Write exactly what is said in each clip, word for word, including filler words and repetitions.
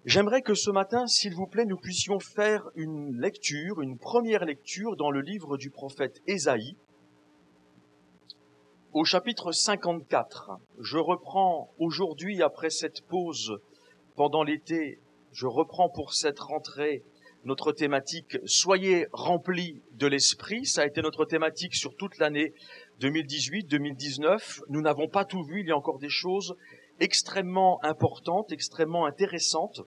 J'aimerais que ce matin, s'il vous plaît, nous puissions faire une lecture, une première lecture dans le livre du prophète Ésaïe, au chapitre cinquante-quatre. Je reprends aujourd'hui, après cette pause pendant l'été, je reprends pour cette rentrée notre thématique « Soyez remplis de l'Esprit ». Ça a été notre thématique sur toute l'année deux mille dix-huit deux mille dix-neuf. Nous n'avons pas tout vu, il y a encore des choses extrêmement importantes, extrêmement intéressantes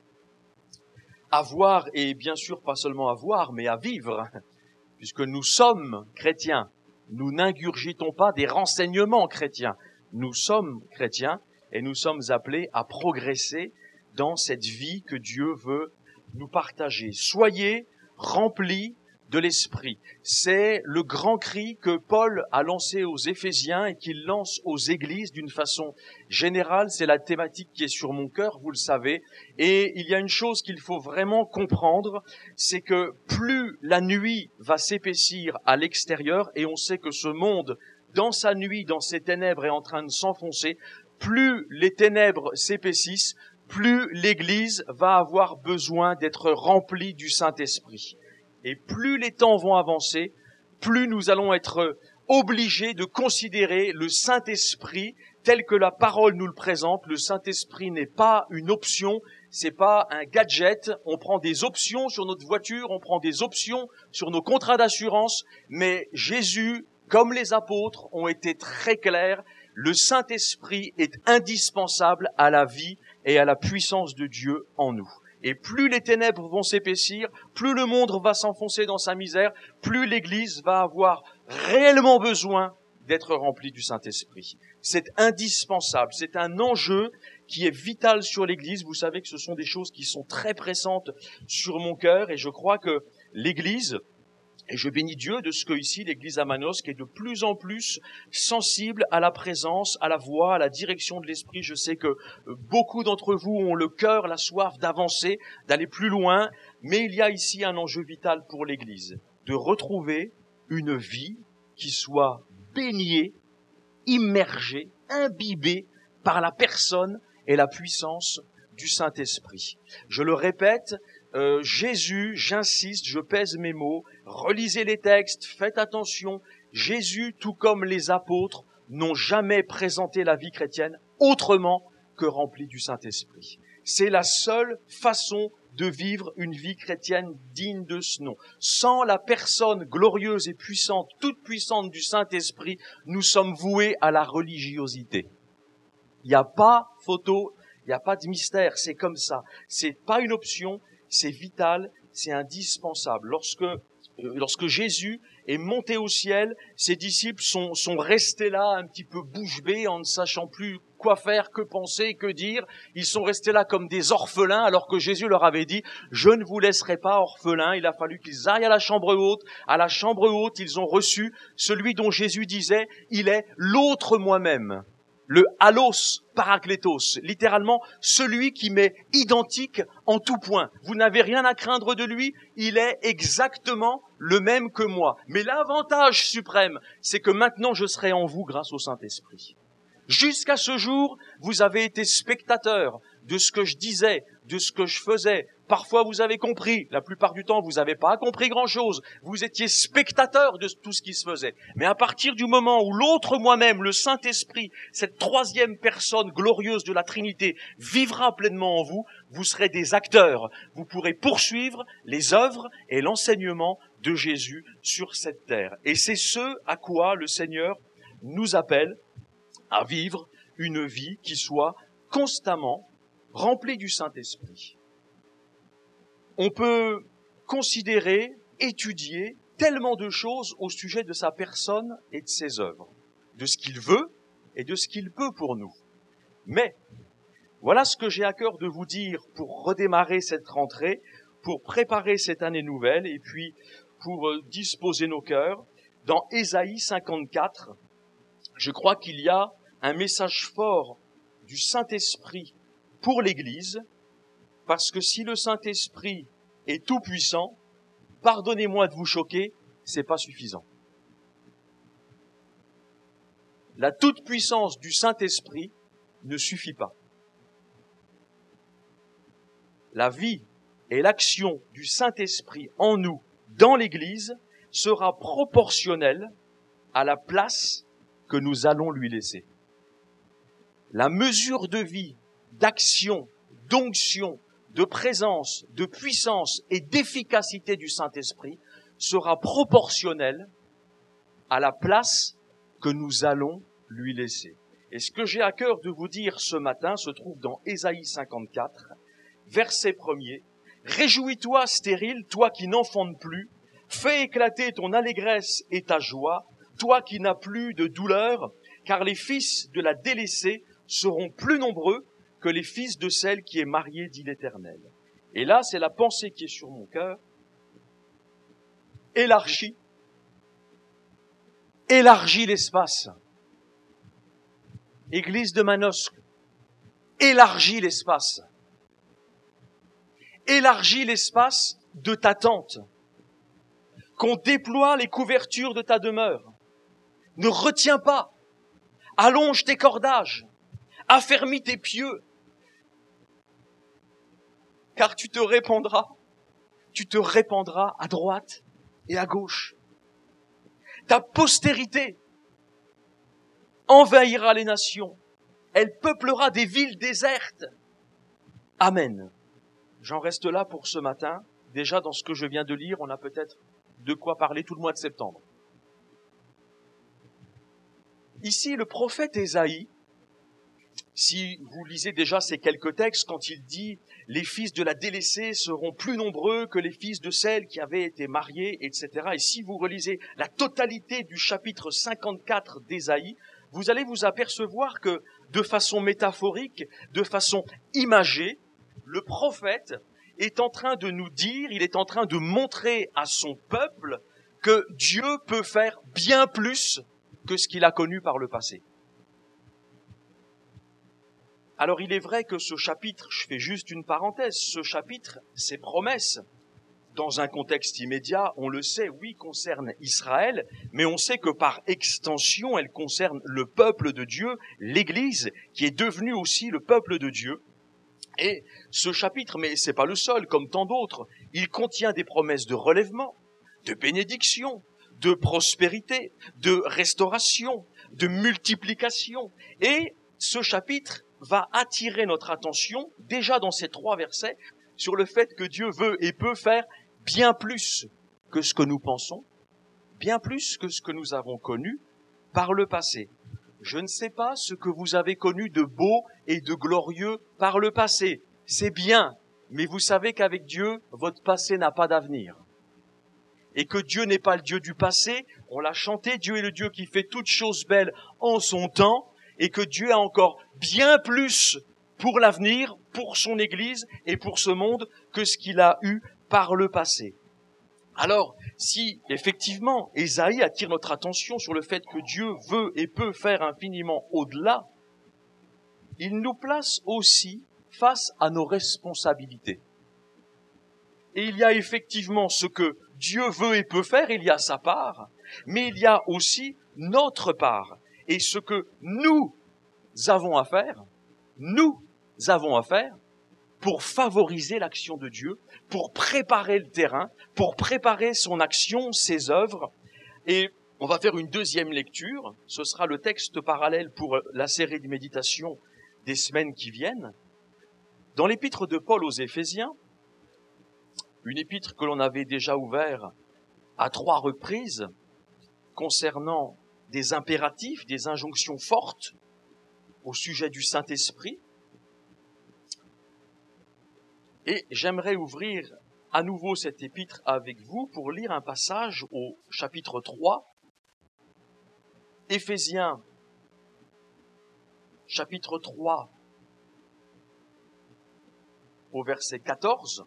à voir, et bien sûr pas seulement à voir, mais à vivre, puisque nous sommes chrétiens. Nous n'ingurgitons pas des renseignements chrétiens. Nous sommes chrétiens et nous sommes appelés à progresser dans cette vie que Dieu veut nous partager. Soyez remplis de l'Esprit. C'est le grand cri que Paul a lancé aux Éphésiens et qu'il lance aux églises d'une façon générale. C'est la thématique qui est sur mon cœur, vous le savez. Et il y a une chose qu'il faut vraiment comprendre, c'est que plus la nuit va s'épaissir à l'extérieur, et on sait que ce monde, dans sa nuit, dans ses ténèbres, est en train de s'enfoncer, plus les ténèbres s'épaississent, plus l'Église va avoir besoin d'être remplie du Saint-Esprit. Et plus les temps vont avancer, plus nous allons être obligés de considérer le Saint-Esprit tel que la parole nous le présente. Le Saint-Esprit n'est pas une option, c'est pas un gadget. On prend des options sur notre voiture, on prend des options sur nos contrats d'assurance, mais Jésus, comme les apôtres, ont été très clairs. Le Saint-Esprit est indispensable à la vie et à la puissance de Dieu en nous. Et plus les ténèbres vont s'épaissir, plus le monde va s'enfoncer dans sa misère, plus l'Église va avoir réellement besoin d'être remplie du Saint-Esprit. C'est indispensable, c'est un enjeu qui est vital sur l'Église. Vous savez que ce sont des choses qui sont très pressantes sur mon cœur, et je crois que l'Église, et je bénis Dieu de ce que ici, l'Église à Manosque est de plus en plus sensible à la présence, à la voix, à la direction de l'Esprit. Je sais que beaucoup d'entre vous ont le cœur, la soif d'avancer, d'aller plus loin, mais il y a ici un enjeu vital pour l'Église, de retrouver une vie qui soit baignée, immergée, imbibée par la personne et la puissance du Saint-Esprit. Je le répète, Euh, Jésus, j'insiste, je pèse mes mots, relisez les textes, faites attention. Jésus, tout comme les apôtres, n'ont jamais présenté la vie chrétienne autrement que remplie du Saint-Esprit. C'est la seule façon de vivre une vie chrétienne digne de ce nom. Sans la personne glorieuse et puissante, toute puissante du Saint-Esprit, nous sommes voués à la religiosité. Il n'y a pas photo, il n'y a pas de mystère, c'est comme ça. C'est pas une option. C'est vital, c'est indispensable. Lorsque, euh, lorsque Jésus est monté au ciel, ses disciples sont, sont restés là un petit peu bouche bée en ne sachant plus quoi faire, que penser, que dire. Ils sont restés là comme des orphelins alors que Jésus leur avait dit « Je ne vous laisserai pas orphelins ». Il a fallu qu'ils aillent à la chambre haute. À la chambre haute, ils ont reçu celui dont Jésus disait « Il est l'autre moi-même ». Le allos parakletos, littéralement celui qui m'est identique en tout point. Vous n'avez rien à craindre de lui, il est exactement le même que moi. Mais l'avantage suprême, c'est que maintenant je serai en vous grâce au Saint-Esprit. Jusqu'à ce jour, vous avez été spectateurs de ce que je disais, de ce que je faisais. Parfois, vous avez compris. La plupart du temps, vous n'avez pas compris grand-chose. Vous étiez spectateurs de tout ce qui se faisait. Mais à partir du moment où l'autre moi-même, le Saint-Esprit, cette troisième personne glorieuse de la Trinité, vivra pleinement en vous, vous serez des acteurs. Vous pourrez poursuivre les œuvres et l'enseignement de Jésus sur cette terre. Et c'est ce à quoi le Seigneur nous appelle à vivre une vie qui soit constamment remplie du Saint-Esprit. On peut considérer, étudier tellement de choses au sujet de sa personne et de ses œuvres, de ce qu'il veut et de ce qu'il peut pour nous. Mais voilà ce que j'ai à cœur de vous dire pour redémarrer cette rentrée, pour préparer cette année nouvelle et puis pour disposer nos cœurs. Dans Ésaïe cinquante-quatre, je crois qu'il y a un message fort du Saint-Esprit pour l'Église, parce que si le Saint-Esprit est tout puissant, pardonnez-moi de vous choquer, c'est pas suffisant. La toute-puissance du Saint-Esprit ne suffit pas. la vie et l'action du Saint-Esprit en nous, dans l'Église, sera proportionnelle à la place que nous allons lui laisser. La mesure de vie, d'action, d'onction, de présence, de puissance et d'efficacité du Saint-Esprit sera proportionnelle à la place que nous allons lui laisser. Et ce que j'ai à cœur de vous dire ce matin se trouve dans Ésaïe cinquante-quatre, verset premier. « Réjouis-toi, stérile, toi qui n'enfantes plus, fais éclater ton allégresse et ta joie, toi qui n'as plus de douleur, car les fils de la délaissée seront plus nombreux que les fils de celle qui est mariée, dit l'Éternel. » Et là, c'est la pensée qui est sur mon cœur. Élargis, élargis l'espace. Église de Manosque, élargis l'espace. Élargis l'espace de ta tente. Qu'on déploie les couvertures de ta demeure. Ne retiens pas. Allonge tes cordages. Affermis tes pieux. Car tu te répandras. Tu te répandras à droite et à gauche. Ta postérité envahira les nations. Elle peuplera des villes désertes. Amen. J'en reste là pour ce matin. Déjà, dans ce que je viens de lire, on a peut-être de quoi parler tout le mois de septembre. Ici, le prophète Ésaïe, si vous lisez déjà ces quelques textes, quand il dit « Les fils de la délaissée seront plus nombreux que les fils de celles qui avaient été mariées, et cetera » Et si vous relisez la totalité du chapitre cinquante-quatre d'Ésaïe, vous allez vous apercevoir que, de façon métaphorique, de façon imagée, le prophète est en train de nous dire, il est en train de montrer à son peuple que Dieu peut faire bien plus que ce qu'il a connu par le passé. Alors il est vrai que ce chapitre, je fais juste une parenthèse, ce chapitre, ces promesses, dans un contexte immédiat, on le sait, oui, concerne Israël, mais on sait que par extension, elles concernent le peuple de Dieu, l'Église, qui est devenue aussi le peuple de Dieu. Et ce chapitre, mais c'est pas le seul, comme tant d'autres, il contient des promesses de relèvement, de bénédiction, de prospérité, de restauration, de multiplication. Et ce chapitre va attirer notre attention, déjà dans ces trois versets, sur le fait que Dieu veut et peut faire bien plus que ce que nous pensons, bien plus que ce que nous avons connu par le passé. Je ne sais pas ce que vous avez connu de beau et de glorieux par le passé. C'est bien, mais vous savez qu'avec Dieu, votre passé n'a pas d'avenir. Et que Dieu n'est pas le Dieu du passé, on l'a chanté, Dieu est le Dieu qui fait toutes choses belles en son temps, et que Dieu a encore bien plus pour l'avenir, pour son Église et pour ce monde que ce qu'il a eu par le passé. Alors, si effectivement Ésaïe attire notre attention sur le fait que Dieu veut et peut faire infiniment au-delà, il nous place aussi face à nos responsabilités. Et il y a effectivement ce que Dieu veut et peut faire, il y a sa part, mais il y a aussi notre part. Et ce que nous avons à faire, nous avons à faire pour favoriser l'action de Dieu, pour préparer le terrain, pour préparer son action, ses œuvres. Et on va faire une deuxième lecture. Ce sera le texte parallèle pour la série de méditation des semaines qui viennent. Dans l'épître de Paul aux Éphésiens, une épître que l'on avait déjà ouverte à trois reprises, concernant des impératifs, des injonctions fortes au sujet du Saint-Esprit. Et j'aimerais ouvrir à nouveau cette épître avec vous pour lire un passage au chapitre trois, Éphésiens, chapitre trois, au verset quatorze.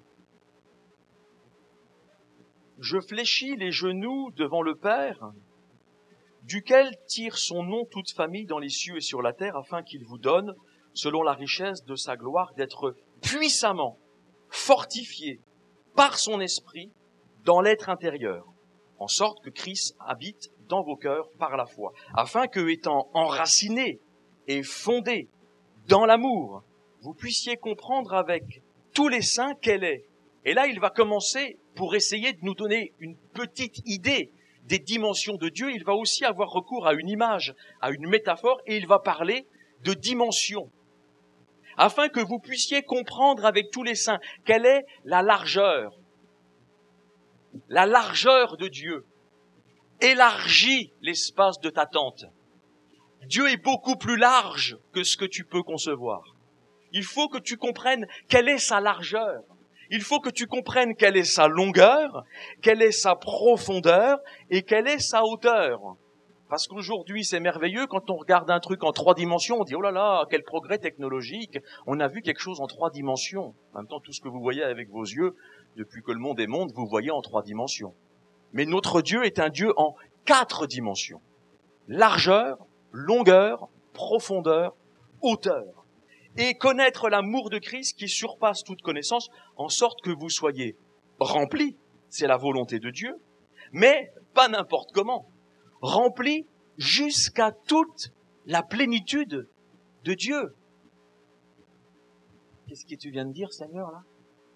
« Je fléchis les genoux devant le Père, duquel tire son nom toute famille dans les cieux et sur la terre, afin qu'il vous donne, selon la richesse de sa gloire, d'être puissamment fortifié par son esprit dans l'être intérieur, en sorte que Christ habite dans vos cœurs par la foi, afin que, étant enracinés et fondés dans l'amour, vous puissiez comprendre avec tous les saints quelle est. Et là, il va commencer, pour essayer de nous donner une petite idée des dimensions de Dieu, il va aussi avoir recours à une image, à une métaphore, et il va parler de dimensions, afin que vous puissiez comprendre avec tous les saints quelle est la largeur, la largeur de Dieu. Élargis l'espace de ta tente. Dieu est beaucoup plus large que ce que tu peux concevoir. Il faut que tu comprennes quelle est sa largeur. Il faut que tu comprennes quelle est sa longueur, quelle est sa profondeur et quelle est sa hauteur. Parce qu'aujourd'hui, c'est merveilleux, quand on regarde un truc en trois dimensions, on dit « Oh là là, quel progrès technologique, on a vu quelque chose en trois dimensions. » En même temps, tout ce que vous voyez avec vos yeux, depuis que le monde est monde, vous voyez en trois dimensions. Mais notre Dieu est un Dieu en quatre dimensions. Largeur, longueur, profondeur, hauteur. Et connaître l'amour de Christ qui surpasse toute connaissance, en sorte que vous soyez remplis, c'est la volonté de Dieu, mais pas n'importe comment, remplis jusqu'à toute la plénitude de Dieu. Qu'est-ce que tu viens de dire, Seigneur, là?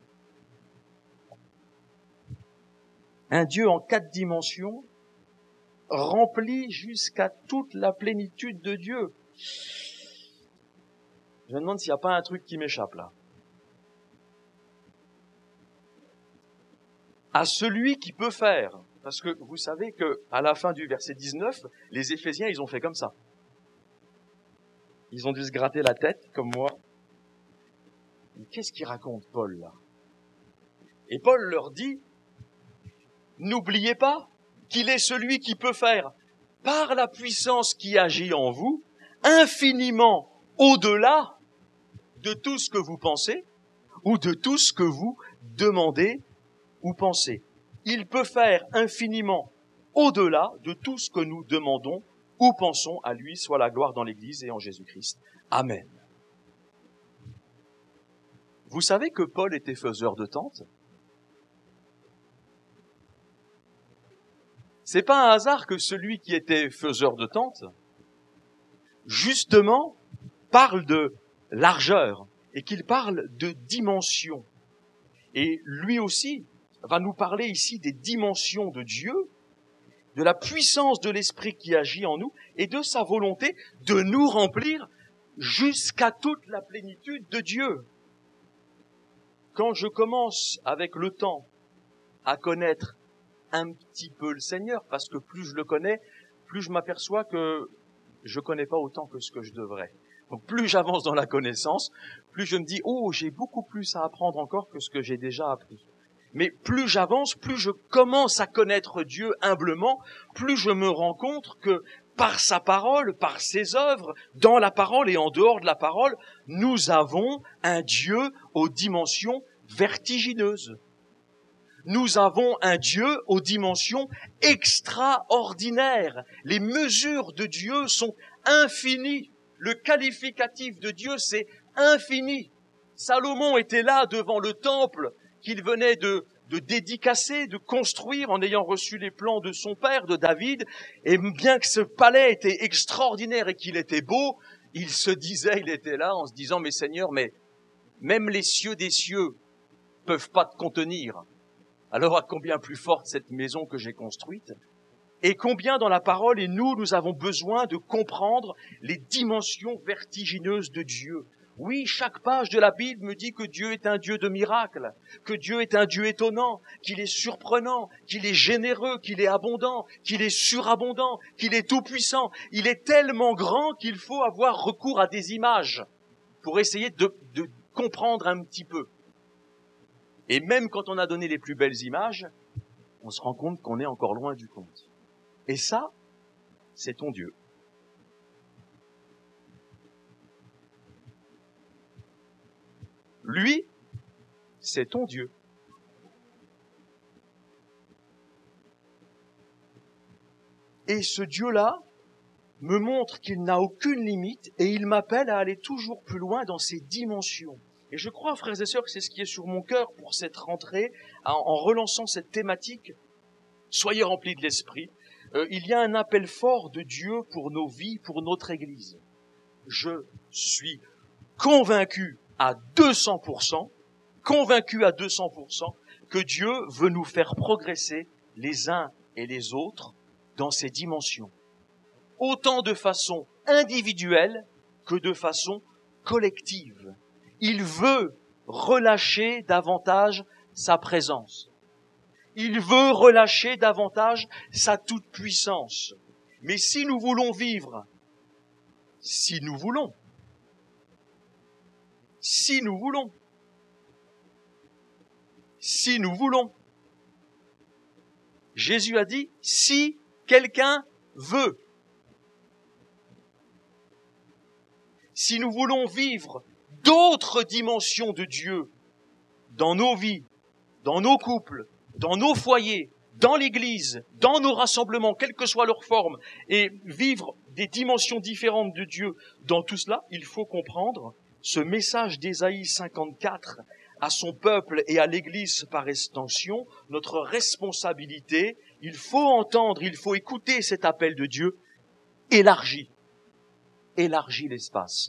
Un Dieu en quatre dimensions, rempli jusqu'à toute la plénitude de Dieu. Je me demande s'il n'y a pas un truc qui m'échappe là. À celui qui peut faire, parce que vous savez que à la fin du verset dix-neuf, les Éphésiens, ils ont fait comme ça. Ils ont dû se gratter la tête, comme moi. Mais qu'est-ce qu'il raconte, Paul, là? Et Paul leur dit, n'oubliez pas qu'il est celui qui peut faire, par la puissance qui agit en vous, infiniment au-delà de tout ce que vous pensez ou de tout ce que vous demandez ou pensez. Il peut faire infiniment au-delà de tout ce que nous demandons ou pensons. À lui soit la gloire dans l'Église et en Jésus-Christ. Amen. Vous savez que Paul était faiseur de tentes? C'est pas un hasard que celui qui était faiseur de tentes, justement, parle de largeur et qu'il parle de dimension. Et lui aussi va nous parler ici des dimensions de Dieu, de la puissance de l'Esprit qui agit en nous et de sa volonté de nous remplir jusqu'à toute la plénitude de Dieu. Quand je commence avec le temps à connaître un petit peu le Seigneur, parce que plus je le connais, plus je m'aperçois que je connais pas autant que ce que je devrais. Donc plus j'avance dans la connaissance, plus je me dis « Oh, j'ai beaucoup plus à apprendre encore que ce que j'ai déjà appris ». Mais plus j'avance, plus je commence à connaître Dieu humblement, plus je me rends compte que par sa parole, par ses œuvres, dans la parole et en dehors de la parole, nous avons un Dieu aux dimensions vertigineuses. Nous avons un Dieu aux dimensions extraordinaires. Les mesures de Dieu sont infinies. Le qualificatif de Dieu, c'est infini. Salomon était là devant le temple qu'il venait de, de dédicacer, de construire en ayant reçu les plans de son père, de David. Et bien que ce palais était extraordinaire et qu'il était beau, il se disait, il était là en se disant « Mais Seigneur, mais même les cieux des cieux peuvent pas te contenir. Alors à combien plus forte cette maison que j'ai construite ? Et combien dans la parole et nous, nous avons besoin de comprendre les dimensions vertigineuses de Dieu. Oui, chaque page de la Bible me dit que Dieu est un Dieu de miracles, que Dieu est un Dieu étonnant, qu'il est surprenant, qu'il est généreux, qu'il est abondant, qu'il est surabondant, qu'il est tout-puissant. Il est tellement grand qu'il faut avoir recours à des images pour essayer de, de comprendre un petit peu. Et même quand on a donné les plus belles images, on se rend compte qu'on est encore loin du compte. Et ça, c'est ton Dieu. Lui, c'est ton Dieu. Et ce Dieu-là me montre qu'il n'a aucune limite et il m'appelle à aller toujours plus loin dans ses dimensions. Et je crois, frères et sœurs, que c'est ce qui est sur mon cœur pour cette rentrée, en relançant cette thématique. Soyez remplis de l'Esprit. Euh, il y a un appel fort de Dieu pour nos vies, pour notre Église. Je suis convaincu à deux cents pour cent convaincu à deux cents pour cent que Dieu veut nous faire progresser les uns et les autres dans ces dimensions, autant de façon individuelle que de façon collective. Il veut relâcher davantage sa présence. Il veut relâcher davantage sa toute-puissance. Mais si nous voulons vivre, si nous voulons, si nous voulons, si nous voulons, Jésus a dit, si quelqu'un veut, si nous voulons vivre d'autres dimensions de Dieu dans nos vies, dans nos couples, dans nos foyers, dans l'Église, dans nos rassemblements, quelle que soit leur forme, et vivre des dimensions différentes de Dieu dans tout cela, il faut comprendre ce message d'Ésaïe cinquante-quatre à son peuple et à l'Église par extension, notre responsabilité. Il faut entendre, il faut écouter cet appel de Dieu, élargi, élargi l'espace.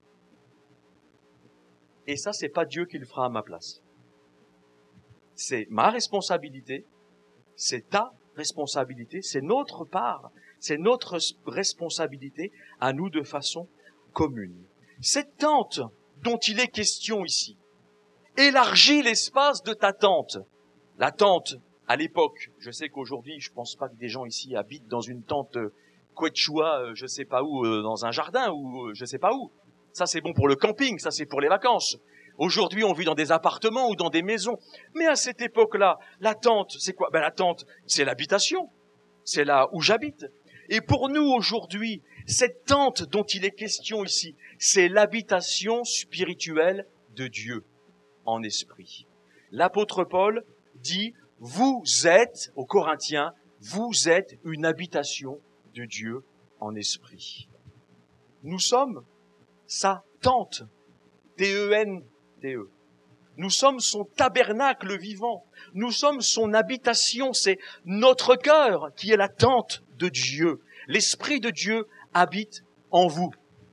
Et ça, c'est pas Dieu qui le fera à ma place. C'est ma responsabilité, c'est ta responsabilité, c'est notre part, c'est notre responsabilité à nous de façon commune. Cette tente dont il est question ici, élargis l'espace de ta tente. La tente, à l'époque, je sais qu'aujourd'hui, je pense pas que des gens ici habitent dans une tente quechua, je sais pas où, dans un jardin ou je sais pas où. Ça, c'est bon pour le camping, ça, c'est pour les vacances. Aujourd'hui, on vit dans des appartements ou dans des maisons. Mais à cette époque-là, la tente, c'est quoi? Ben, la tente, c'est l'habitation. C'est là où j'habite. Et pour nous, aujourd'hui, cette tente dont il est question ici, c'est l'habitation spirituelle de Dieu en esprit. L'apôtre Paul dit, vous êtes, aux Corinthiens, vous êtes une habitation de Dieu en esprit. Nous sommes sa tente, T E N T E. Nous sommes son tabernacle vivant. Nous sommes son habitation. C'est notre cœur qui est la tente de Dieu. L'Esprit de Dieu habite en vous.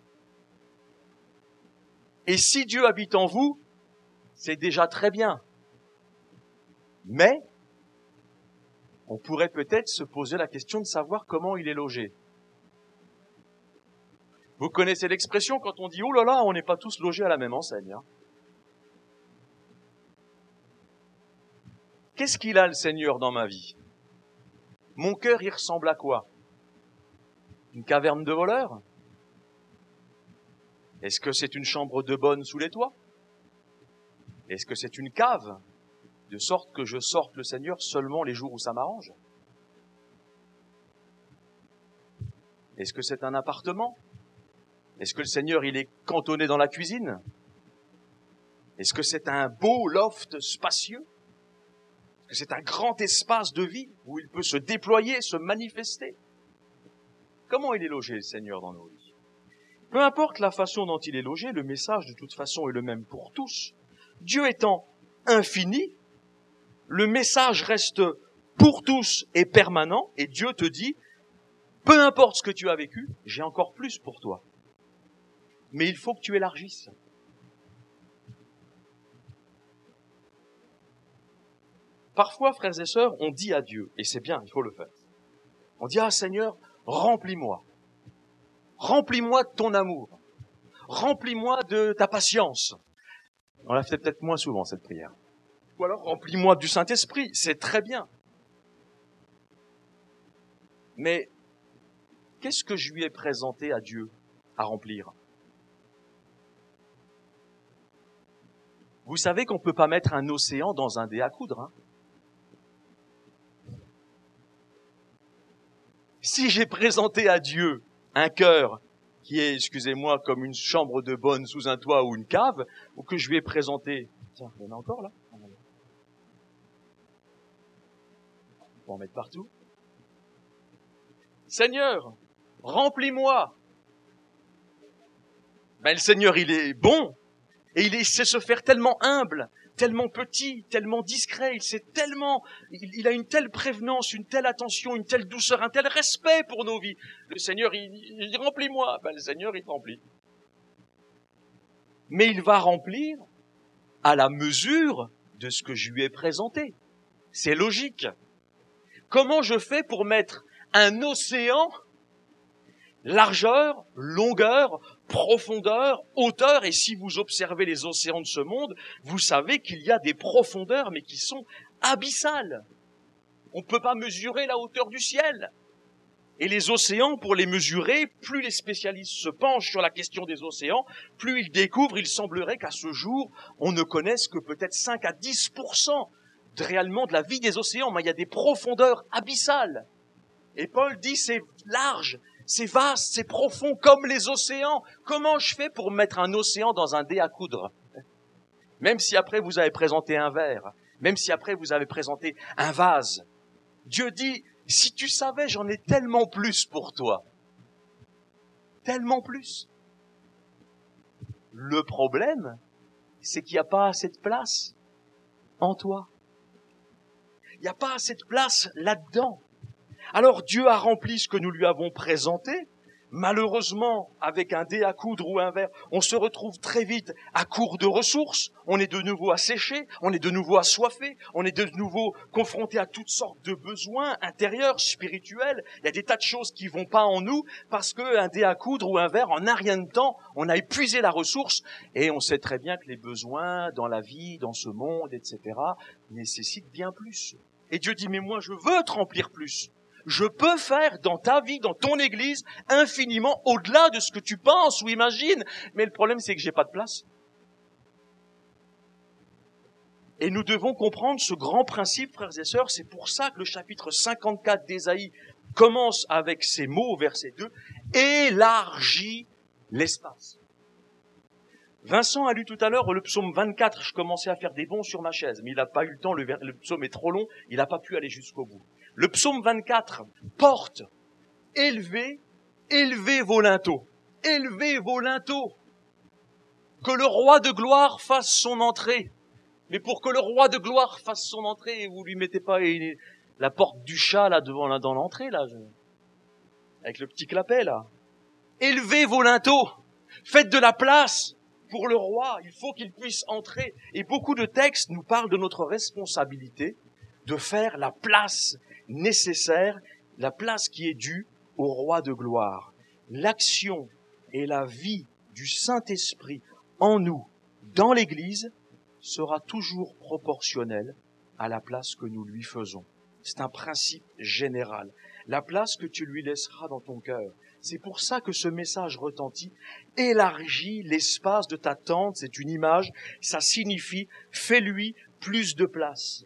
Et si Dieu habite en vous, c'est déjà très bien. Mais on pourrait peut-être se poser la question de savoir comment il est logé. Vous connaissez l'expression quand on dit « Oh là là, on n'est pas tous logés à la même enseigne. Hein ». Qu'est-ce qu'il a, le Seigneur, dans ma vie? Mon cœur, il ressemble à quoi? Une caverne de voleurs? Est-ce que c'est une chambre de bonne sous les toits? Est-ce que c'est une cave, de sorte que je sorte le Seigneur seulement les jours où ça m'arrange? Est-ce que c'est un appartement? Est-ce que le Seigneur, il est cantonné dans la cuisine? Est-ce que c'est un beau loft spacieux? Est-ce que c'est un grand espace de vie où il peut se déployer, se manifester? Comment il est logé, le Seigneur, dans nos vies? Peu importe la façon dont il est logé, le message, de toute façon, est le même pour tous. Dieu étant infini, le message reste pour tous et permanent, et Dieu te dit, peu importe ce que tu as vécu, j'ai encore plus pour toi. Mais il faut que tu élargisses. Parfois, frères et sœurs, on dit à Dieu, et c'est bien, il faut le faire. On dit, ah Seigneur, remplis-moi. Remplis-moi de ton amour. Remplis-moi de ta patience. On la fait peut-être moins souvent, cette prière. Ou alors, remplis-moi du Saint-Esprit. C'est très bien. Mais, qu'est-ce que je lui ai présenté à Dieu à remplir? Vous savez qu'on ne peut pas mettre un océan dans un dé à coudre, hein? Si j'ai présenté à Dieu un cœur qui est, excusez-moi, comme une chambre de bonne sous un toit ou une cave, ou que je lui ai présenté... Tiens, il y en a encore là? On va en mettre partout. Seigneur, remplis-moi. Ben, le Seigneur, il est bon, et il sait se faire tellement humble, tellement petit, tellement discret, il sait tellement, il, il a une telle prévenance, une telle attention, une telle douceur, un tel respect pour nos vies. Le Seigneur, il, il dit, remplis-moi. Ben, le Seigneur, il te remplit. Mais il va remplir à la mesure de ce que je lui ai présenté. C'est logique. Comment je fais pour mettre un océan, largeur, longueur, profondeur, hauteur, et si vous observez les océans de ce monde, vous savez qu'il y a des profondeurs, mais qui sont abyssales. On ne peut pas mesurer la hauteur du ciel. Et les océans, pour les mesurer, plus les spécialistes se penchent sur la question des océans, plus ils découvrent, il semblerait qu'à ce jour, on ne connaisse que peut-être cinq à dix pour cent de, réellement de la vie des océans, mais il y a des profondeurs abyssales. Et Paul dit, c'est large, c'est vaste, c'est profond comme les océans. Comment je fais pour mettre un océan dans un dé à coudre? Même si après vous avez présenté un verre, même si après vous avez présenté un vase, Dieu dit, si tu savais, j'en ai tellement plus pour toi. Tellement plus. Le problème, c'est qu'il n'y a pas assez de place en toi. Il n'y a pas assez de place là-dedans. Alors Dieu a rempli ce que nous lui avons présenté. Malheureusement, avec un dé à coudre ou un verre, on se retrouve très vite à court de ressources, on est de nouveau asséché, on est de nouveau assoiffé, on est de nouveau confronté à toutes sortes de besoins intérieurs, spirituels. Il y a des tas de choses qui vont pas en nous parce qu'un dé à coudre ou un verre, en un rien de temps, on a épuisé la ressource et on sait très bien que les besoins dans la vie, dans ce monde, et cetera nécessitent bien plus. Et Dieu dit, mais moi je veux te remplir plus. Je peux faire dans ta vie, dans ton église, infiniment au-delà de ce que tu penses ou imagines. Mais le problème, c'est que j'ai pas de place. Et nous devons comprendre ce grand principe, frères et sœurs. C'est pour ça que le chapitre cinquante-quatre d'Ésaïe commence avec ces mots, verset deux. Élargis l'espace. Vincent a lu tout à l'heure le psaume vingt-quatre. Je commençais à faire des bonds sur ma chaise, mais il n'a pas eu le temps. Le, le psaume est trop long. Il n'a pas pu aller jusqu'au bout. Le psaume vingt-quatre porte « Élevez, élevez vos linteaux, élevez vos linteaux, que le roi de gloire fasse son entrée. » Mais pour que le roi de gloire fasse son entrée, vous lui mettez pas une, la porte du chat là devant là, dans l'entrée là, je, avec le petit clapet là. Élevez vos linteaux, faites de la place pour le roi, il faut qu'il puisse entrer. Et beaucoup de textes nous parlent de notre responsabilité de faire la place nécessaire, la place qui est due au roi de gloire. L'action et la vie du Saint-Esprit en nous, dans l'Église, sera toujours proportionnelle à la place que nous lui faisons. C'est un principe général. La place que tu lui laisseras dans ton cœur. C'est pour ça que ce message retentit. Élargis l'espace de ta tente, c'est une image, ça signifie fais-lui plus de place.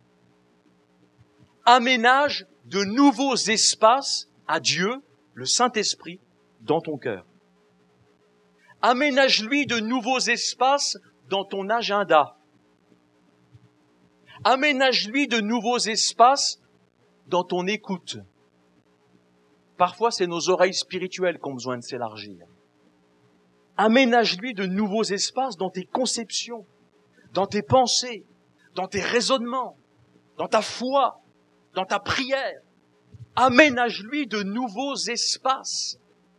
Aménage de nouveaux espaces à Dieu, le Saint-Esprit, dans ton cœur. Aménage-lui de nouveaux espaces dans ton agenda. Aménage-lui de nouveaux espaces dans ton écoute. Parfois, c'est nos oreilles spirituelles qui ont besoin de s'élargir. Aménage-lui de nouveaux espaces dans tes conceptions, dans tes pensées, dans tes raisonnements, dans ta foi, dans ta prière. Aménage-lui de nouveaux espaces.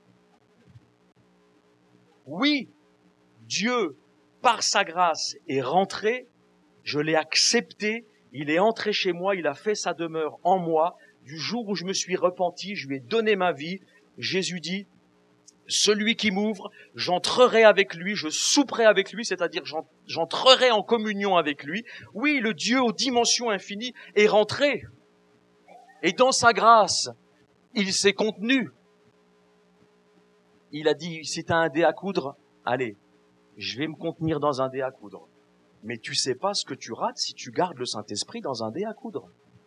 Oui, Dieu, par sa grâce, est rentré, je l'ai accepté, il est entré chez moi, il a fait sa demeure en moi. Du jour où je me suis repenti, je lui ai donné ma vie. Jésus dit, celui qui m'ouvre, j'entrerai avec lui, je souperai avec lui, c'est-à-dire j'entrerai en communion avec lui. Oui, le Dieu aux dimensions infinies est rentré. Et dans sa grâce, il s'est contenu. Il a dit, si tu as un dé à coudre, allez, je vais me contenir dans un dé à coudre. Mais tu sais pas ce que tu rates si tu gardes le Saint-Esprit dans un dé à coudre.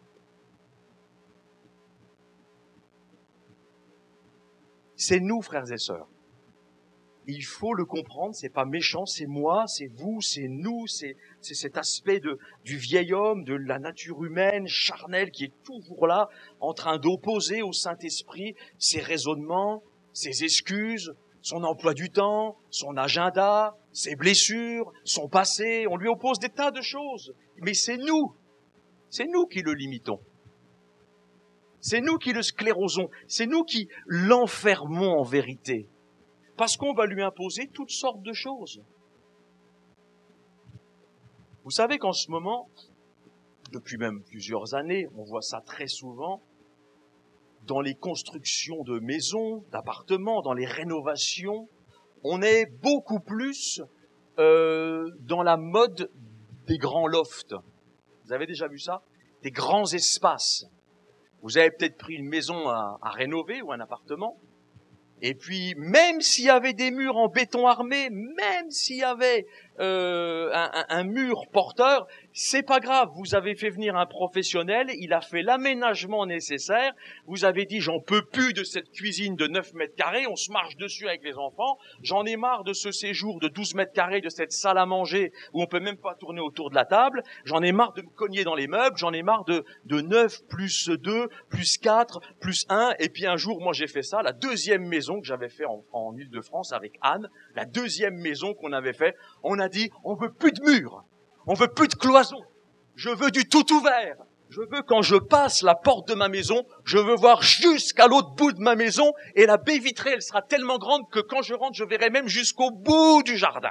C'est nous, frères et sœurs. Il faut le comprendre, c'est pas méchant, c'est moi, c'est vous, c'est nous, c'est, c'est cet aspect de, du vieil homme, de la nature humaine, charnelle, qui est toujours là, en train d'opposer au Saint-Esprit ses raisonnements, ses excuses, son emploi du temps, son agenda, ses blessures, son passé. On lui oppose des tas de choses. Mais c'est nous, c'est nous qui le limitons. C'est nous qui le sclérosons, c'est nous qui l'enfermons en vérité. Parce qu'on va lui imposer toutes sortes de choses. Vous savez qu'en ce moment, depuis même plusieurs années, on voit ça très souvent, dans les constructions de maisons, d'appartements, dans les rénovations, on est beaucoup plus euh, dans la mode des grands lofts. Vous avez déjà vu ça? Des grands espaces. Vous avez peut-être pris une maison à, à rénover ou un appartement. Et puis, même s'il y avait des murs en béton armé, même s'il y avait euh, un, un, un mur porteur, c'est pas grave. Vous avez fait venir un professionnel, il a fait l'aménagement nécessaire. Vous avez dit, j'en peux plus de cette cuisine de neuf mètres carrés, on se marche dessus avec les enfants. J'en ai marre de ce séjour de douze mètres carrés, de cette salle à manger où on peut même pas tourner autour de la table. J'en ai marre de me cogner dans les meubles. J'en ai marre de, de neuf plus deux plus quatre plus un. Et puis un jour, moi j'ai fait ça, la deuxième maison que j'avais fait en, en Île-de-France avec Anne, la deuxième maison qu'on avait fait, on a dit, on veut plus de murs, on veut plus de cloisons, je veux du tout ouvert. Je veux, quand je passe la porte de ma maison, je veux voir jusqu'à l'autre bout de ma maison, et la baie vitrée, elle sera tellement grande que quand je rentre, je verrai même jusqu'au bout du jardin.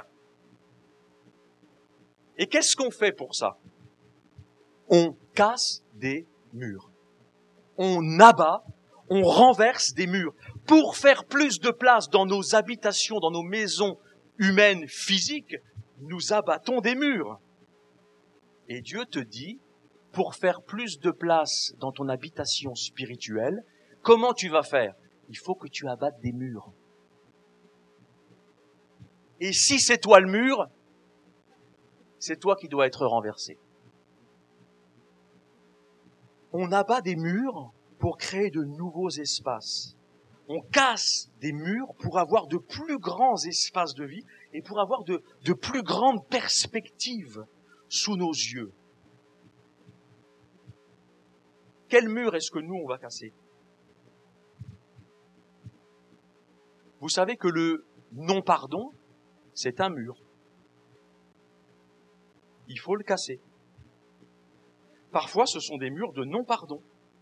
Et qu'est-ce qu'on fait pour ça? On casse des murs. On abat, on renverse des murs. Pour faire plus de place dans nos habitations, dans nos maisons humaines physiques, nous abattons des murs. Et Dieu te dit, pour faire plus de place dans ton habitation spirituelle, comment tu vas faire? Il faut que tu abattes des murs. Et si c'est toi le mur, c'est toi qui dois être renversé. On abat des murs pour créer de nouveaux espaces. On casse des murs pour avoir de plus grands espaces de vie et pour avoir de, de plus grandes perspectives sous nos yeux. Quel mur est-ce que nous, on va casser? Vous savez que le non-pardon, c'est un mur. Il faut le casser. Parfois, ce sont des murs de non-pardon.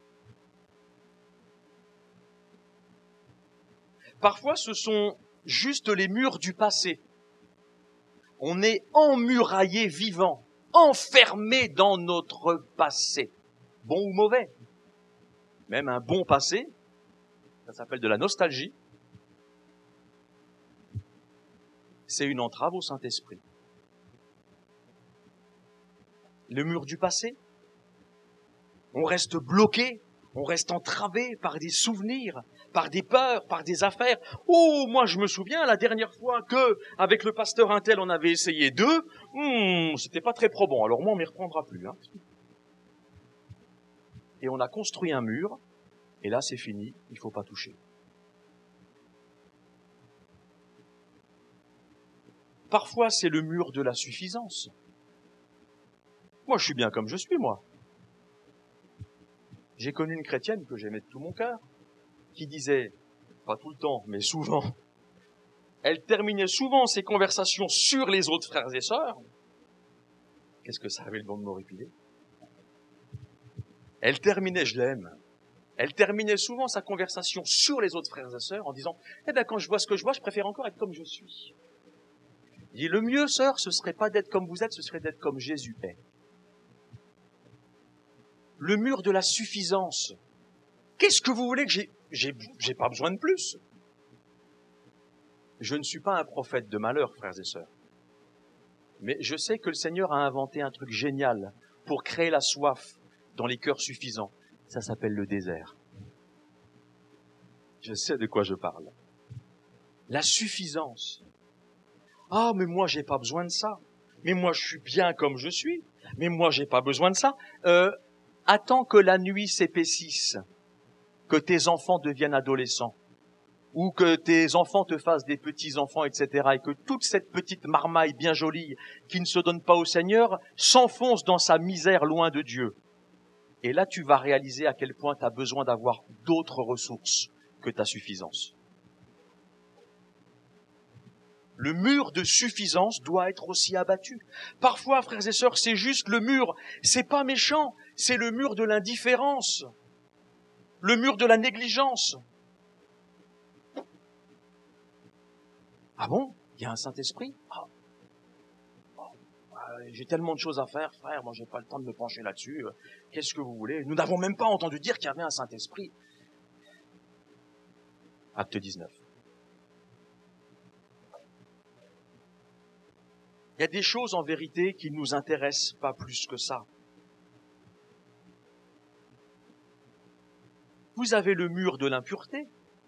Parfois, ce sont juste les murs du passé. On est emmuraillé vivant, enfermé dans notre passé, bon ou mauvais. Même un bon passé, ça s'appelle de la nostalgie, c'est une entrave au Saint-Esprit. Le mur du passé, on reste bloqué, on reste entravé par des souvenirs, par des peurs, par des affaires. Oh, moi je me souviens la dernière fois que, avec le pasteur Intel, on avait essayé deux, hmm, c'était pas très probant, alors moi on m'y reprendra plus. Hein. Et on a construit un mur, et là c'est fini, il faut pas toucher. Parfois c'est le mur de la suffisance. Moi je suis bien comme je suis, moi. J'ai connu une chrétienne que j'aimais de tout mon cœur, qui disait, pas tout le temps, mais souvent, elle terminait souvent ses conversations sur les autres frères et sœurs. Qu'est-ce que ça avait le don de m'horripiler? Elle terminait, je l'aime, elle terminait souvent sa conversation sur les autres frères et sœurs en disant, eh bien quand je vois ce que je vois, je préfère encore être comme je suis. Il dit, le mieux, sœur, ce serait pas d'être comme vous êtes, ce serait d'être comme Jésus est. Le mur de la suffisance. Qu'est-ce que vous voulez que j'ai, j'ai, j'ai pas besoin de plus? Je ne suis pas un prophète de malheur, frères et sœurs. Mais je sais que le Seigneur a inventé un truc génial pour créer la soif dans les cœurs suffisants. Ça s'appelle le désert. Je sais de quoi je parle. La suffisance. Ah, mais moi, j'ai pas besoin de ça. Mais moi, je suis bien comme je suis. Mais moi, j'ai pas besoin de ça. Euh, attends que la nuit s'épaississe, que tes enfants deviennent adolescents, ou que tes enfants te fassent des petits-enfants, et cetera, et que toute cette petite marmaille bien jolie qui ne se donne pas au Seigneur s'enfonce dans sa misère loin de Dieu. Et là, tu vas réaliser à quel point tu as besoin d'avoir d'autres ressources que ta suffisance. Le mur de suffisance doit être aussi abattu. Parfois, frères et sœurs, c'est juste le mur, c'est pas méchant, c'est le mur de l'indifférence, le mur de la négligence. Ah bon? Il y a un Saint-Esprit? Ah. Oh. j'ai tellement de choses à faire, frère, moi j'ai pas le temps de me pencher là-dessus. Qu'est-ce que vous voulez? Nous n'avons même pas entendu dire qu'il y avait un Saint-Esprit. Acte dix-neuf. Il y a des choses en vérité qui ne nous intéressent pas plus que ça. Vous avez le mur de l'impureté.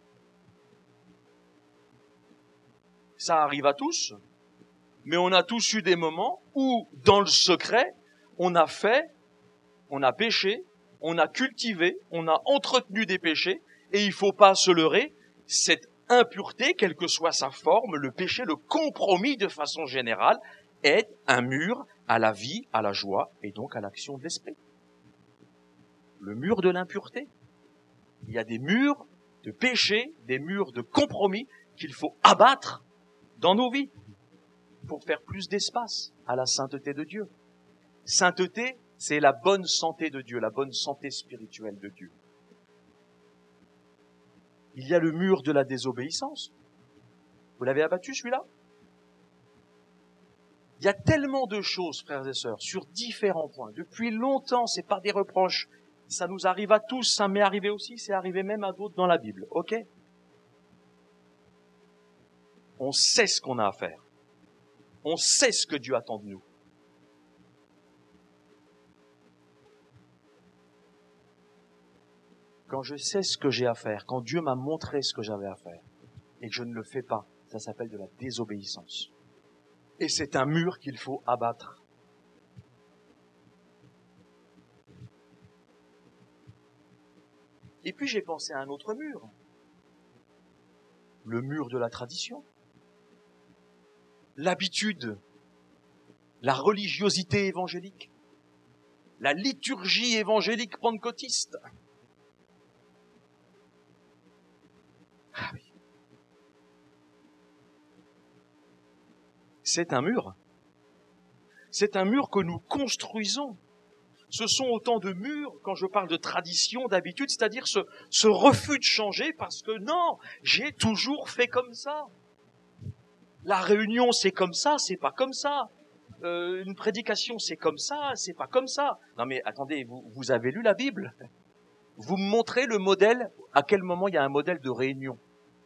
Ça arrive à tous, mais on a tous eu des moments où, dans le secret, on a fait, on a péché, on a cultivé, on a entretenu des péchés, et il ne faut pas se leurrer, cette impureté, quelle que soit sa forme, le péché, le compromis de façon générale, est un mur à la vie, à la joie, et donc à l'action de l'esprit. Le mur de l'impureté. Il y a des murs de péché, des murs de compromis qu'il faut abattre dans nos vies pour faire plus d'espace à la sainteté de Dieu. Sainteté, c'est la bonne santé de Dieu, la bonne santé spirituelle de Dieu. Il y a le mur de la désobéissance. Vous l'avez abattu celui-là? Il y a tellement de choses, frères et sœurs, sur différents points. Depuis longtemps, c'est pas des reproches. Ça nous arrive à tous, ça m'est arrivé aussi, c'est arrivé même à d'autres dans la Bible, ok? On sait ce qu'on a à faire. On sait ce que Dieu attend de nous. Quand je sais ce que j'ai à faire, quand Dieu m'a montré ce que j'avais à faire, et que je ne le fais pas, ça s'appelle de la désobéissance. Et c'est un mur qu'il faut abattre. Et puis j'ai pensé à un autre mur. Le mur de la tradition. L'habitude. La religiosité évangélique. La liturgie évangélique pentecôtiste. Ah oui. C'est un mur. C'est un mur que nous construisons. Ce sont autant de murs, quand je parle de tradition, d'habitude, c'est-à-dire ce, ce refus de changer parce que non, j'ai toujours fait comme ça. La réunion, c'est comme ça, c'est pas comme ça. Euh, une prédication, c'est comme ça, c'est pas comme ça. Non mais attendez, vous, vous avez lu la Bible? Vous me montrez le modèle, à quel moment il y a un modèle de réunion?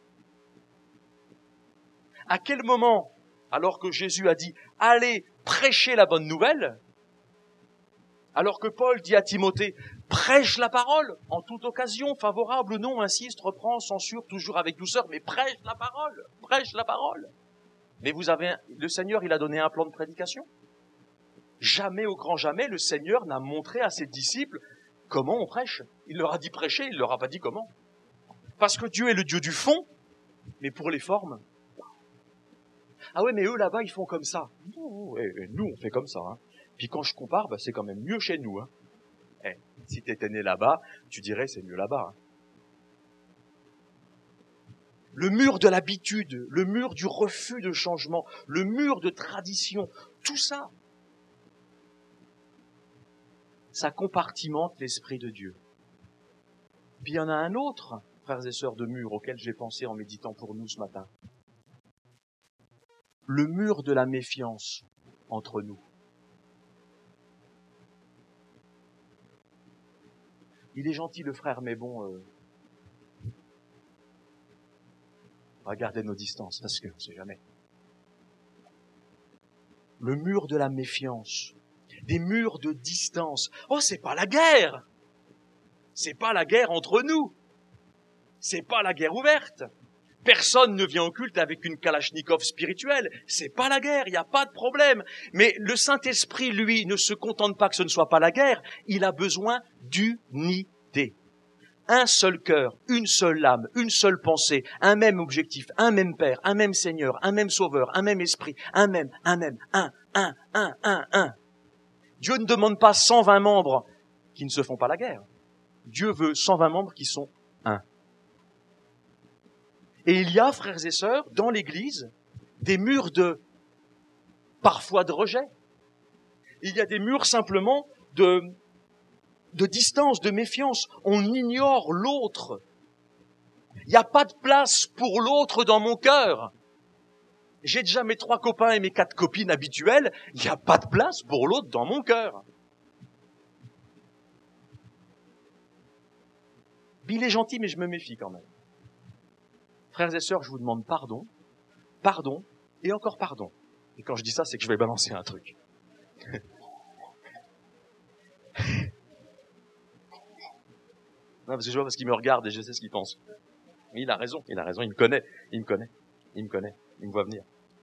À quel moment, alors que Jésus a dit « Allez prêcher la bonne nouvelle », alors que Paul dit à Timothée, prêche la parole, en toute occasion, favorable ou non, insiste, reprend, censure, toujours avec douceur, mais prêche la parole, prêche la parole. Mais vous avez, un, le Seigneur, il a donné un plan de prédication. Jamais, au grand jamais, le Seigneur n'a montré à ses disciples comment on prêche. Il leur a dit prêcher, il leur a pas dit comment. Parce que Dieu est le Dieu du fond, mais pour les formes. Ah ouais, mais eux là-bas, ils font comme ça. Et nous, on fait comme ça, hein. Puis quand je compare, bah, c'est quand même mieux chez nous. Hein. Eh, si tu étais né là-bas, tu dirais c'est mieux là-bas. Hein. Le mur de l'habitude, le mur du refus de changement, le mur de tradition, tout ça, ça compartimente l'Esprit de Dieu. Puis il y en a un autre, frères et sœurs, de mur auquel j'ai pensé en méditant pour nous ce matin. Le mur de la méfiance entre nous. Il est gentil le frère, mais bon, euh, on va garder nos distances, parce qu'on ne sait jamais. Le mur de la méfiance, des murs de distance. Oh, c'est pas la guerre! C'est pas la guerre entre nous! C'est pas la guerre ouverte! Personne ne vient au culte avec une kalachnikov spirituelle. C'est pas la guerre, il n'y a pas de problème. Mais le Saint-Esprit, lui, ne se contente pas que ce ne soit pas la guerre. Il a besoin d'unité. Un seul cœur, une seule âme, une seule pensée, un même objectif, un même Père, un même Seigneur, un même Sauveur, un même Esprit, un même, un même, un, un, un, un, un. Dieu ne demande pas cent vingt membres qui ne se font pas la guerre. Dieu veut cent vingt membres qui sont un. Et il y a, frères et sœurs, dans l'Église, des murs de, parfois de rejet. Il y a des murs simplement de, de distance, de méfiance. On ignore l'autre. Il n'y a pas de place pour l'autre dans mon cœur. J'ai déjà mes trois copains et mes quatre copines habituelles. Il n'y a pas de place pour l'autre dans mon cœur. Bill est gentil, mais je me méfie quand même. Frères et sœurs, je vous demande pardon, pardon et encore pardon. Et quand je dis ça, c'est que je vais balancer un truc. Non, parce que je vois parce qu'il me regarde et je sais ce qu'il pense. Mais il a raison, il a raison, il me connaît, il me connaît, il me connaît, il me voit venir.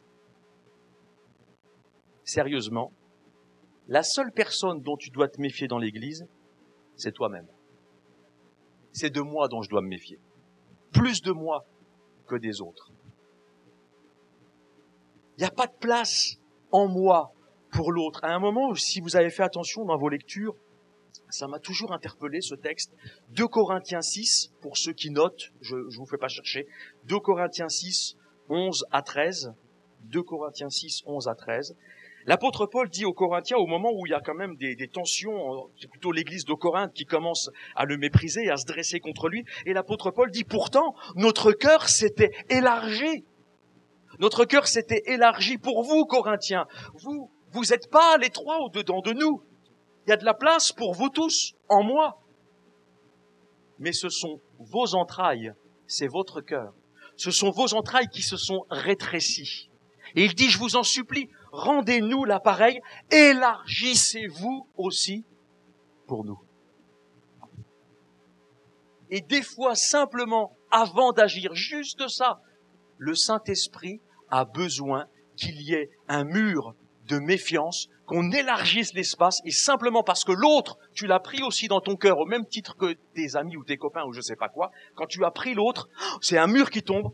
Sérieusement, la seule personne dont tu dois te méfier dans l'église, c'est toi-même. C'est de moi dont je dois me méfier. Plus de moi que des autres. Il n'y a pas de place en moi pour l'autre. À un moment, si vous avez fait attention dans vos lectures, ça m'a toujours interpellé ce texte. deux Corinthiens six, pour ceux qui notent, je ne vous fais pas chercher. deux Corinthiens six, onze à treize. deux Corinthiens six, onze à treize. L'apôtre Paul dit aux Corinthiens, au moment où il y a quand même des, des tensions, c'est plutôt l'église de Corinthe qui commence à le mépriser et à se dresser contre lui, et l'apôtre Paul dit, pourtant, notre cœur s'était élargi. Notre cœur s'était élargi pour vous, Corinthiens. Vous, vous n'êtes pas les trois au-dedans de nous. Il y a de la place pour vous tous, en moi. Mais ce sont vos entrailles, c'est votre cœur. Ce sont vos entrailles qui se sont rétrécies. Et il dit, je vous en supplie, rendez-nous l'appareil, élargissez-vous aussi pour nous. Et des fois, simplement, avant d'agir, juste ça, le Saint-Esprit a besoin qu'il y ait un mur de méfiance, qu'on élargisse l'espace, et simplement parce que l'autre, tu l'as pris aussi dans ton cœur, au même titre que tes amis ou tes copains ou je sais pas quoi, quand tu as pris l'autre, c'est un mur qui tombe.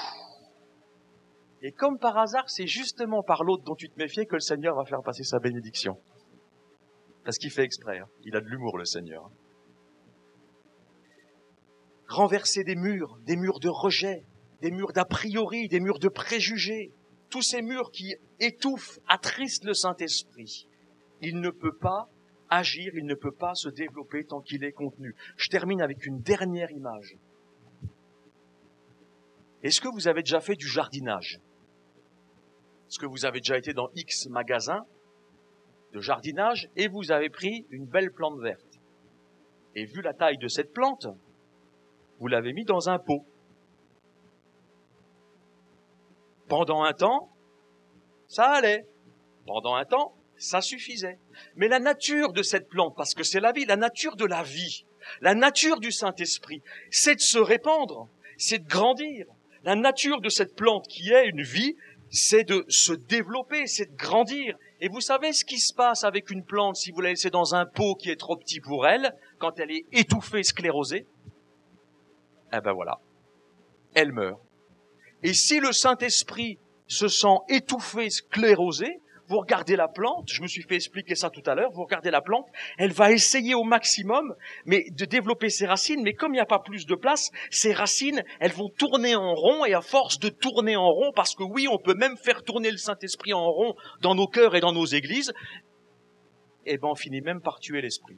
Et comme par hasard, c'est justement par l'autre dont tu te méfiais que le Seigneur va faire passer sa bénédiction. Parce qu'il fait exprès, hein. Il a de l'humour, le Seigneur. Renverser des murs, des murs de rejet, des murs d'a priori, des murs de préjugés, tous ces murs qui étouffent, attristent le Saint-Esprit. Il ne peut pas agir, il ne peut pas se développer tant qu'il est contenu. Je termine avec une dernière image. Est-ce que vous avez déjà fait du jardinage ? Est-ce que vous avez déjà été dans X magasins de jardinage et vous avez pris une belle plante verte? Et vu la taille de cette plante, vous l'avez mis dans un pot. Pendant un temps, ça allait. Pendant un temps, ça suffisait. Mais la nature de cette plante, parce que c'est la vie, la nature de la vie, la nature du Saint-Esprit, c'est de se répandre, c'est de grandir. La nature de cette plante qui est une vie, c'est de se développer, c'est de grandir. Et vous savez ce qui se passe avec une plante si vous la laissez dans un pot qui est trop petit pour elle, quand elle est étouffée, sclérosée? Eh ben voilà, elle meurt. Et si le Saint-Esprit se sent étouffé, sclérosé, vous regardez la plante, je me suis fait expliquer ça tout à l'heure, vous regardez la plante, elle va essayer au maximum mais de développer ses racines, mais comme il n'y a pas plus de place, ses racines, elles vont tourner en rond, et à force de tourner en rond, parce que oui, on peut même faire tourner le Saint-Esprit en rond dans nos cœurs et dans nos églises, eh ben on finit même par tuer l'esprit.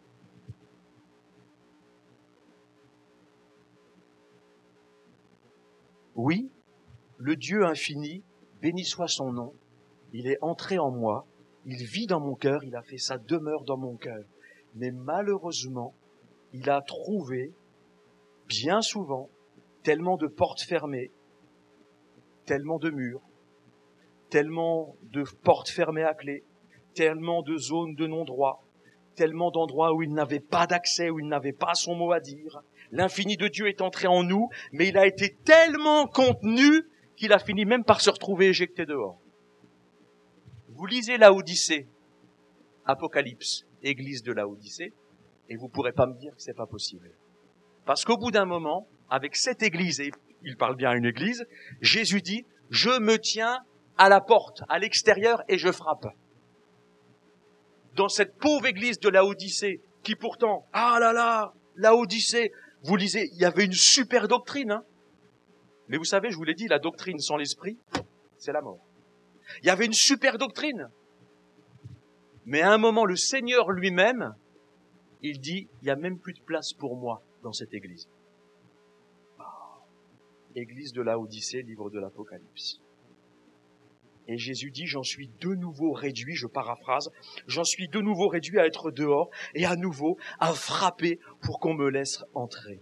Oui, le Dieu infini, béni soit son nom, il est entré en moi, il vit dans mon cœur, il a fait sa demeure dans mon cœur. Mais malheureusement, il a trouvé, bien souvent, tellement de portes fermées, tellement de murs, tellement de portes fermées à clé, tellement de zones de non-droit, tellement d'endroits où il n'avait pas d'accès, où il n'avait pas son mot à dire. L'infini de Dieu est entré en nous, mais il a été tellement contenu qu'il a fini même par se retrouver éjecté dehors. Vous lisez Laodicée, Apocalypse, Église de Laodicée, et vous ne pourrez pas me dire que c'est pas possible. Parce qu'au bout d'un moment, avec cette église, et il parle bien à une église, Jésus dit, je me tiens à la porte, à l'extérieur, et je frappe. Dans cette pauvre église de Laodicée, qui pourtant, ah là là, Laodicée, vous lisez, il y avait une super doctrine, hein. Mais vous savez, je vous l'ai dit, la doctrine sans l'esprit, c'est la mort. Il y avait une super doctrine. Mais à un moment, le Seigneur lui-même, il dit, il n'y a même plus de place pour moi dans cette église. Église de Laodicée, livre de l'Apocalypse. Et Jésus dit, j'en suis de nouveau réduit, je paraphrase, j'en suis de nouveau réduit à être dehors et à nouveau à frapper pour qu'on me laisse entrer.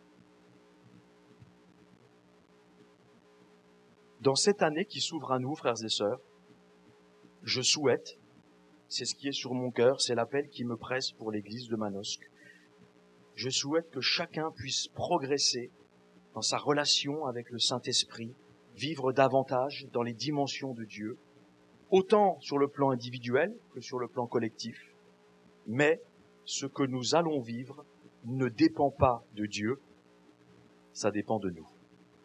Dans cette année qui s'ouvre à nous, frères et sœurs, je souhaite, c'est ce qui est sur mon cœur, c'est l'appel qui me presse pour l'église de Manosque, je souhaite que chacun puisse progresser dans sa relation avec le Saint-Esprit, vivre davantage dans les dimensions de Dieu, autant sur le plan individuel que sur le plan collectif. Mais ce que nous allons vivre ne dépend pas de Dieu, ça dépend de nous.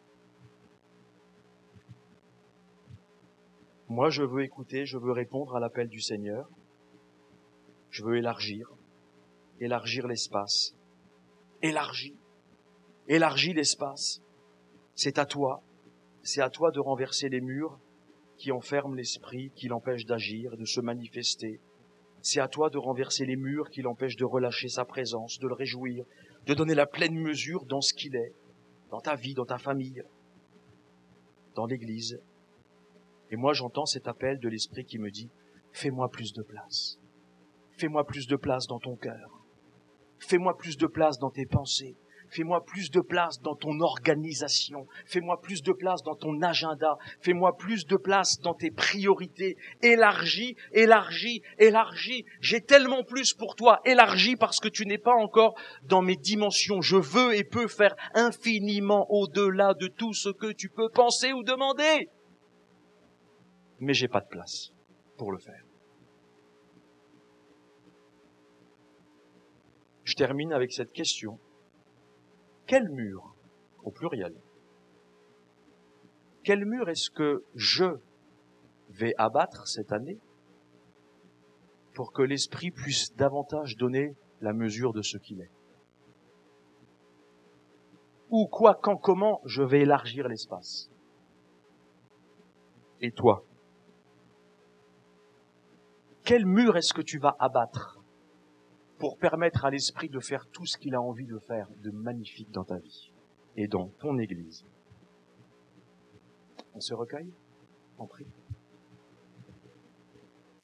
Moi, je veux écouter, je veux répondre à l'appel du Seigneur. Je veux élargir, élargir l'espace. Élargis, élargis l'espace. C'est à toi, c'est à toi de renverser les murs qui enferment l'esprit, qui l'empêchent d'agir, de se manifester. C'est à toi de renverser les murs qui l'empêchent de relâcher sa présence, de le réjouir, de donner la pleine mesure dans ce qu'il est, dans ta vie, dans ta famille, dans l'église. Et moi, j'entends cet appel de l'Esprit qui me dit, fais-moi plus de place. Fais-moi plus de place dans ton cœur. Fais-moi plus de place dans tes pensées. Fais-moi plus de place dans ton organisation. Fais-moi plus de place dans ton agenda. Fais-moi plus de place dans tes priorités. Élargis, élargis, élargis. J'ai tellement plus pour toi. Élargis parce que tu n'es pas encore dans mes dimensions. Je veux et peux faire infiniment au-delà de tout ce que tu peux penser ou demander. Mais j'ai pas de place pour le faire. Je termine avec cette question. Quel mur, au pluriel, quel mur est-ce que je vais abattre cette année pour que l'Esprit puisse davantage donner la mesure de ce qu'il est? Ou quoi, quand, comment je vais élargir l'espace? Et toi? Quel mur est-ce que tu vas abattre pour permettre à l'Esprit de faire tout ce qu'il a envie de faire de magnifique dans ta vie et dans ton Église? On se recueille? On prie.